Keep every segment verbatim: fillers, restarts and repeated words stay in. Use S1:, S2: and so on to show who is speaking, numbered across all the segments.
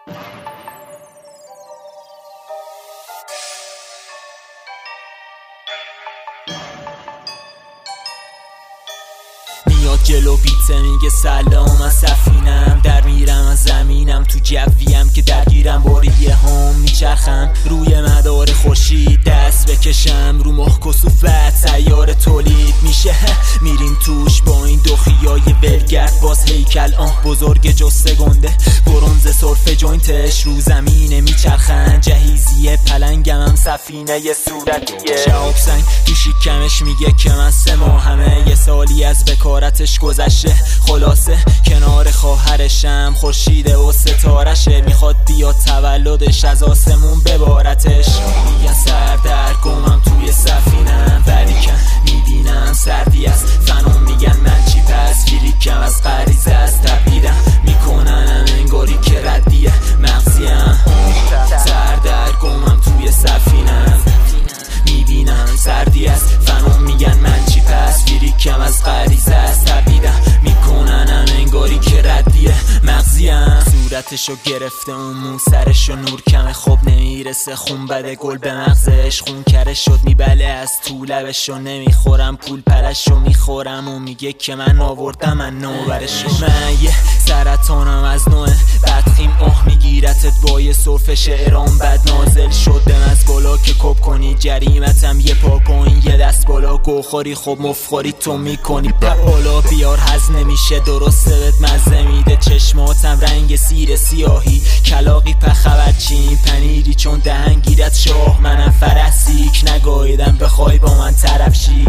S1: میاد جلو بیته میگه سلام از سفینم، در میرم از زمینم تو جویم که درگیرم باریه هم میچرخم روی مدار خورشید دست بکشم رو مخ کسوفت سیار تولید میشه میریم توش با این دو خیای ولگرد باز هیکل آه بزرگ جسته گنده برونز سرف جوینتش رو زمینه میچرخن جهیزیه پلنگم هم سفینه یه صورتیه شهاب سنگ تو شکمش میگه که من سه ماهمه یه سالی از بکارتش گذشته خلاصه کنار خواهرشم خورشید و ستارشه میخواد بیاد تولدش از آسمون ببارتش میگن سر در گمم توی سفینم ولی کن میبینم سردی از فنون میگن من چی پس فیلیکم از غریزه از تبیدم میکننم انگاری که ردیه مغزیم سر در گمم توی سفینم میبینم سردی از فنون میگن من چی پس فیلیکم از غریزه از تبیدم میکننم انگاری که ردیه مغزیم صورتشو گرفته اون مو سرشو نور کمه خب نمیرسه خون بده گل به مغزش خون کره شد میبله از تو لبشو نمیخورم پول پلشو میخورم و میگه که من آوردم من نوبرشو من یه سرطانم از نوع بدخیم آه میگیرتت با یه صرف شعرام بد نازل شدم از بالا که کپ کنی جریمتم یه پا پایین یه دست بالا گوخوری خب مفخوری تو میکنی پالا بیار هز نمیشه درسته بهت مزه میده چشماتم رنگ سیر سیاهی کلاقی پخبر چین پنیری چون دهنگیرت شاه منم فرسیک نگاهیدم بخوای با من طرف شی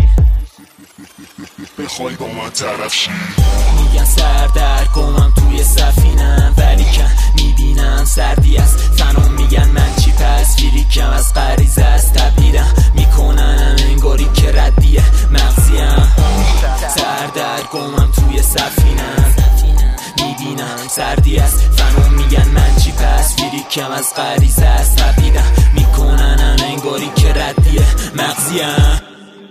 S2: بخوای با من طرف شی
S1: میگن سر در گمم توی سفینم ولی کن میبینم سردی از فنون میگن من چی پس فیلیکم از غریزه از تبیدم میکننم انگاری که ردیه مغزیم سر در گمم توی سفینم میبینم سردی از فنون میگن من چی پس فیلیکم از غریزه از تبیدم میکننم انگاری که ردیه مغزیم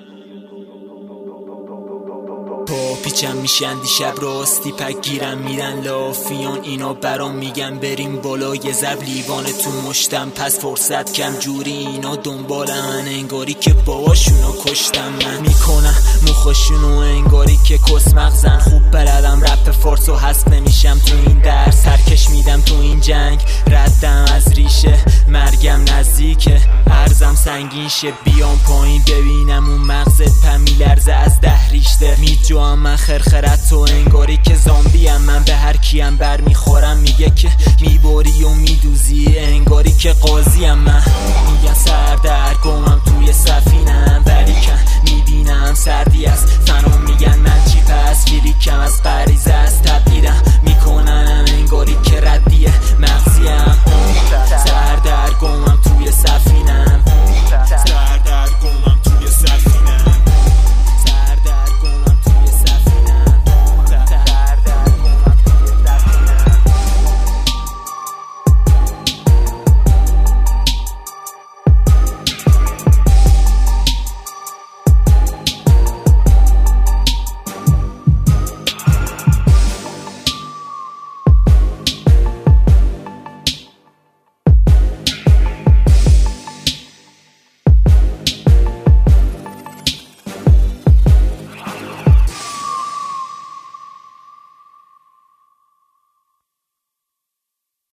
S1: پا پیچم میشن دیشب راستی پک گیرم میرن لافیان اینا برام میگن بریم بالا یه زب لیوانه تو مشتم پس فرصت کم جوری اینا دنبال من انگاری که باباشونو کشتم من میکنم مخشونو انگاری که کس مغزن خوب بلدم رپ فارس و حذف نمیشم تو این درس ترکش میدم تو این جنگ ردم از ریشه مرگم نزدیکه ارزم سنگین شه بیام پایین ببینم اون مغزت پم میلرزه از ده ریشته میجو هم من خرخرت تو انگاری که زامبیم من به هر کیم بر میخورم میگه که میباری و میدوزی انگاری که قاضیم من